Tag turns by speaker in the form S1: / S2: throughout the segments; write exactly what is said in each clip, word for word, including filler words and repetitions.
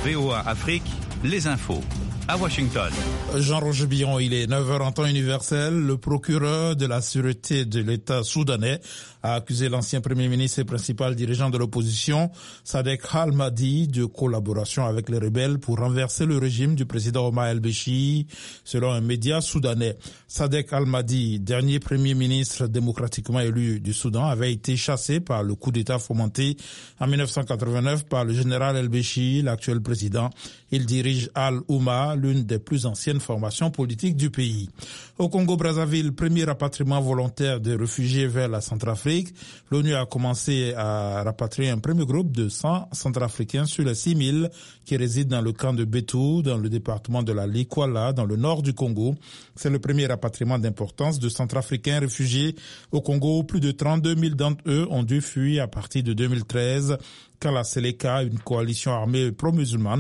S1: V O A Afrique, les infos. À Washington.
S2: Jean-Roger Billon, il est neuf heures en temps universel. Le procureur de la sûreté de l'État soudanais a accusé l'ancien premier ministre et principal dirigeant de l'opposition, Sadek Al-Mahdi, de collaboration avec les rebelles pour renverser le régime du président Omar el-Béchir, selon un média soudanais. Sadek Al-Mahdi, dernier premier ministre démocratiquement élu du Soudan, avait été chassé par le coup d'État fomenté en mille neuf cent quatre-vingt-neuf par le général el-Béchir, l'actuel président. Il dirige Al-Ouma, l'une des plus anciennes formations politiques du pays. Au Congo-Brazzaville, premier rapatriement volontaire des réfugiés vers la Centrafrique. L'ONU a commencé à rapatrier un premier groupe de cent Centrafricains sur les six mille qui résident dans le camp de Betou, dans le département de la Likwala, dans le nord du Congo. C'est le premier rapatriement d'importance de Centrafricains réfugiés au Congo. Plus de trente-deux mille d'entre eux ont dû fuir à partir de deux mille treize, quand la Seleka, une coalition armée pro-musulmane,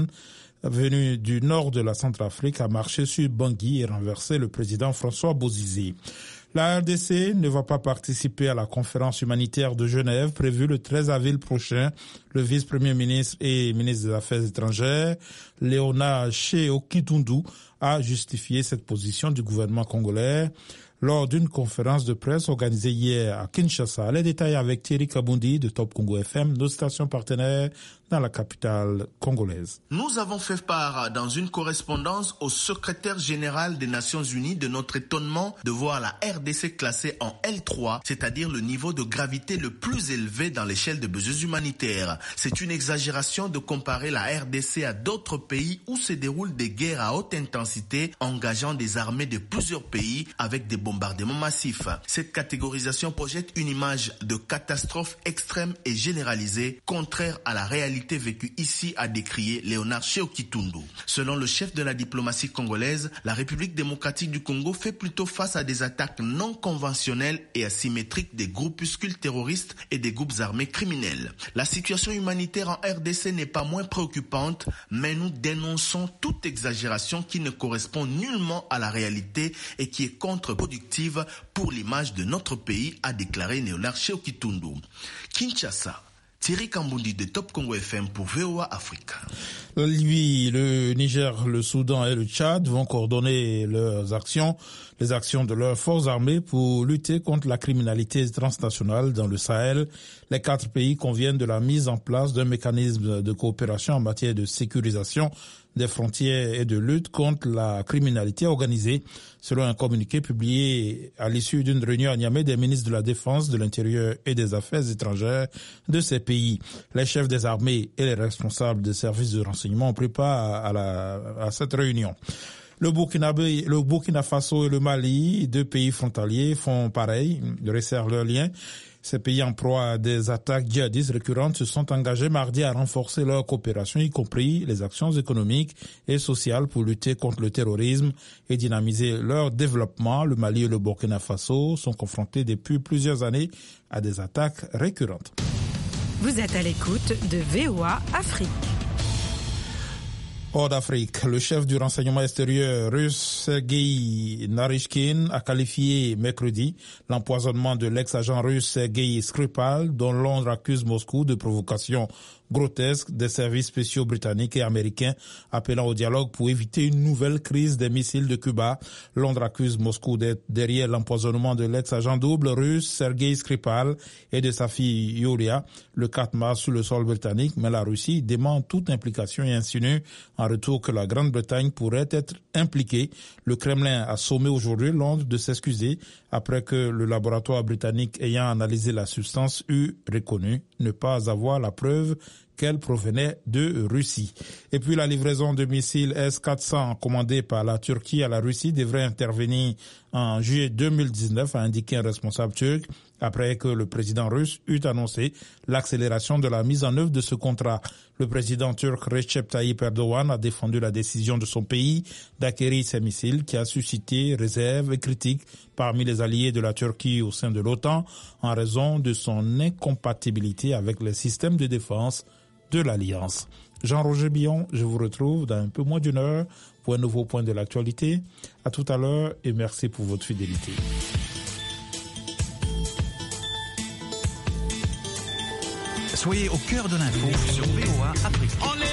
S2: venu du nord de la Centrafrique, a marché sur Bangui et renversé le président François Bozizé. La R D C ne va pas participer à la conférence humanitaire de Genève prévue le treize avril prochain. Le vice-premier ministre et ministre des Affaires étrangères, Léona Tché-Okitundu, a justifié cette position du gouvernement congolais lors d'une conférence de presse organisée hier à Kinshasa. Les détails avec Thierry Kabundi de Top Congo F M, nos stations partenaires dans la capitale congolaise.
S3: Nous avons fait part dans une correspondance au secrétaire général des Nations Unies de notre étonnement de voir la R D C classée en L trois, c'est-à-dire le niveau de gravité le plus élevé dans l'échelle de besoins humanitaires. C'est une exagération de comparer la R D C à d'autres pays où se déroulent des guerres à haute intensité engageant des armées de plusieurs pays avec des bombardements massifs. Cette catégorisation projette une image de catastrophe extrême et généralisée, contraire à la réalité vécue ici, a décrié Léonard Tché-Okitundu. Selon le chef de la diplomatie congolaise, la République démocratique du Congo fait plutôt face à des attaques non conventionnelles et asymétriques des groupuscules terroristes et des groupes armés criminels. La situation humanitaire en R D C n'est pas moins préoccupante, mais nous dénonçons toute exagération qui ne correspond nullement à la réalité et qui est contre-productive pour l'image de notre pays, a déclaré Léonard Tché-Okitundu. Kinshasa. Thierry Kambundi de Top Congo F M pour V O A Afrique.
S2: La Libye, le Niger, le Soudan et le Tchad vont coordonner leurs actions, les actions de leurs forces armées pour lutter contre la criminalité transnationale dans le Sahel. Les quatre pays conviennent de la mise en place d'un mécanisme de coopération en matière de sécurisation des frontières et de lutte contre la criminalité organisée, selon un communiqué publié à l'issue d'une réunion à Niamey des ministres de la Défense, de l'Intérieur et des Affaires étrangères de ces pays. Les chefs des armées et les responsables des services de renseignement ont pris part à, la, à cette réunion. Le Burkina, le Burkina Faso et le Mali, deux pays frontaliers, font pareil, resserrent leurs liens. Ces pays en proie à des attaques djihadistes récurrentes se sont engagés mardi à renforcer leur coopération, y compris les actions économiques et sociales pour lutter contre le terrorisme et dynamiser leur développement. Le Mali et le Burkina Faso sont confrontés depuis plusieurs années à des attaques récurrentes.
S4: Vous êtes à l'écoute de V O A Afrique.
S2: Hors d'Afrique, le chef du renseignement extérieur russe Sergei Narishkin a qualifié mercredi l'empoisonnement de l'ex-agent russe Sergei Skripal, dont Londres accuse Moscou de provocation grotesque des services spéciaux britanniques et américains, appelant au dialogue pour éviter une nouvelle crise des missiles de Cuba. Londres accuse Moscou d'être derrière l'empoisonnement de l'ex-agent double russe Sergei Skripal et de sa fille Yulia le quatre mars sur le sol britannique, mais la Russie dément toute implication et insinue en retour que la Grande-Bretagne pourrait être impliquée. Le Kremlin a sommé aujourd'hui Londres de s'excuser après que le laboratoire britannique ayant analysé la substance eut reconnu ne pas avoir la preuve qu'elle provenait de Russie. Et puis la livraison de missiles S quatre cents commandés par la Turquie à la Russie devrait intervenir en juillet deux mille dix-neuf, a indiqué un responsable turc, après que le président russe eut annoncé l'accélération de la mise en œuvre de ce contrat. Le président turc Recep Tayyip Erdogan a défendu la décision de son pays d'acquérir ces missiles qui a suscité réserves et critiques parmi les alliés de la Turquie au sein de l'OTAN en raison de son incompatibilité avec les systèmes de défense de l'Alliance. Jean-Roger Billon, je vous retrouve dans un peu moins d'une heure pour un nouveau point de l'actualité. À tout à l'heure et merci pour votre fidélité.
S1: Soyez au cœur de l'info sur V O A Afrique.